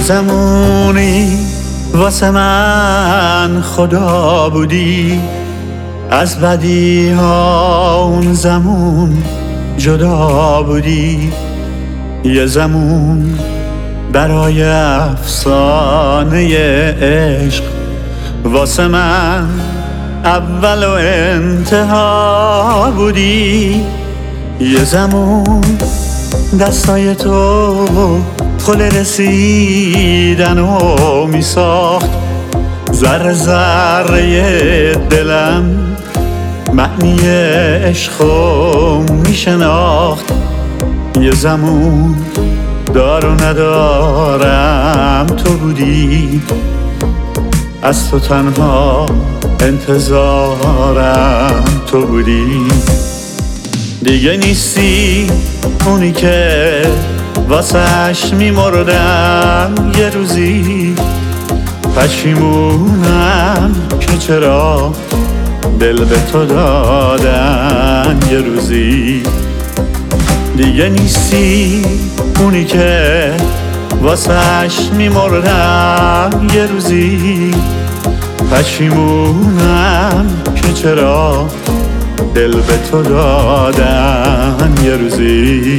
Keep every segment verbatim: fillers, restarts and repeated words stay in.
زمانی واسه من خدا بودی، از بدی ها اون زمان جدا بودی. یه زمان برای افسانه عشق واسه من اول و انتها بودی. یه زمان دستای تو پل رسیدن و می ساخت، ذره ذره دلم معنی عشقو می شناخت. یه زمان دار و ندارم تو بودی، از تو تنها انتظارم تو بودی. دیگه نیستی اونی که واسش میمردم، یه روزی پشیمونم که چرا دل به تو دادن. یه روزی دیگه نیستی اونی که واسش میمردم، یه روزی پشیمونم که چرا دل به تو دادن. یه روزی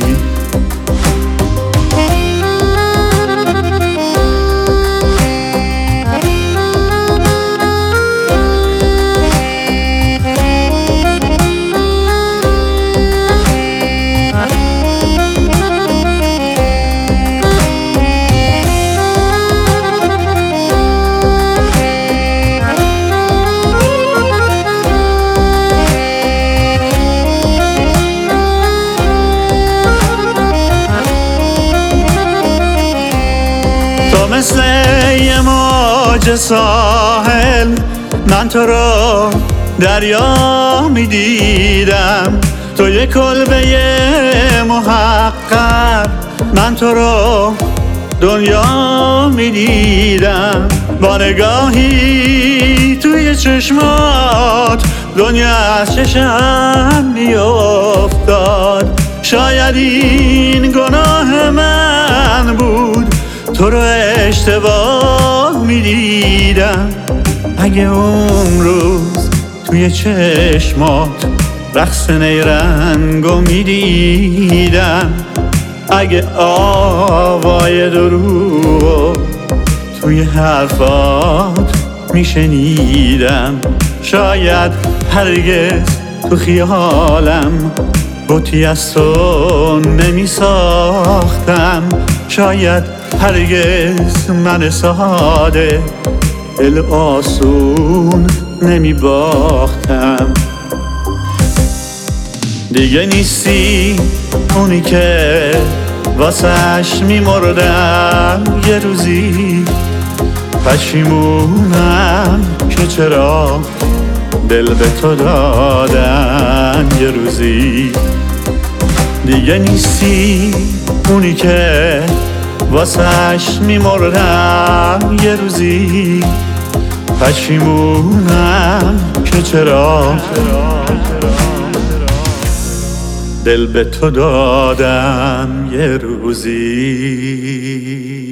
مثل یه موج ساحل من تو رو دریا می دیدم، تو یه کلبه محقر من تو رو دنیا می دیدم. با نگاهی توی چشمات دنیا از چشم می افتاد. شاید این گناه من بود، تو رو اشتباه می دیدم. اگه اون روز توی چشمات رقص نیرنگو می دیدم، اگه آوای دروغ توی حرفات می شنیدم، شاید هرگز تو خیالم بوتی از تو نمی ساختم. شاید هرگز من ساده دل آسون نمی باختم. دیگه نیستی اونی که واسش می مردم، یه روزی پشیمونم که چرا دل به تو دادن. یه روزی دیگه نیستی اونی که واسش میمردم، یه روزی پشیمونم که چرا دل به تو دادم. یه روزی